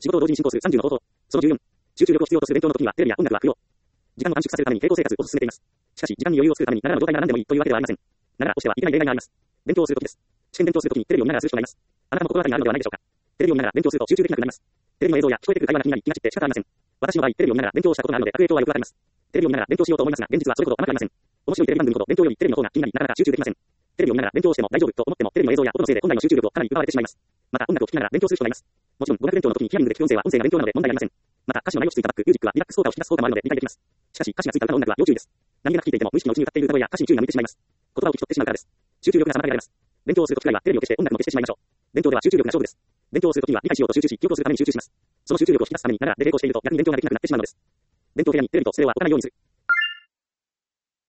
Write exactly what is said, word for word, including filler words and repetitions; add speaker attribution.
Speaker 1: 仕事を同時に進行するさんじゅうの方法。そのじゅうよん。集中力を必要とする勉強の時にはテレビや音楽は不要。時間を短縮させるために並行生活を進めています。しかし、時間に余裕を作るために、ながらの状態なら何でもいいというわけではありません。ながらとしてはいけない例外があります。勉強をする時です。試験勉強する時にテレビを見ながらするしかないます。あなたも心当たりがあるのではないでしょうか。テレビを見ながら勉強すると集中できなくなります。テレビの映像や聞こえてくる会話が気になり、気が散って仕方ありません。私の場合、テレビを見ながら勉強をしたことがあるので、悪影響はよくわかります。テレビを見ながら勉強しようと思いますが、現実はそれほど甘くありません。面白いテレビ番組ほど勉強よりテレビの方が気になり、なかなか集中できません。テレビを見ながら勉強をしても大丈夫と思っても、テレビの映像や音のせいで本来の集中力をかなり奪われてしまいます。また、音楽を聴きながら勉強する人がいます。もちろん、語学勉強の時にヒアリングで聞く音声は音声が勉強なので問題ありません。また、歌詞の内容をついたバック、ミュージックはリラックス効果を引き出す効果もあるので理解できます。しかし、歌詞がついた歌の音楽は要注意です。何気なく聴いていても無意識のうちに歌っている歌声や歌詞に注意が向いてしまいます。言葉を聞き取ってしまうからです。集中力が妨げられます。勉強をする時くらいはテレビを消して音楽も消してしまいましょう。勉強では集中力が勝負です。勉強をする時には理解しようと集中し、記憶をするために集中します。その集中力を引き出すためにながらで並行していると逆に勉強ができなくなってしまうのです。勉強部屋にテレビとステレオは置かないようにする。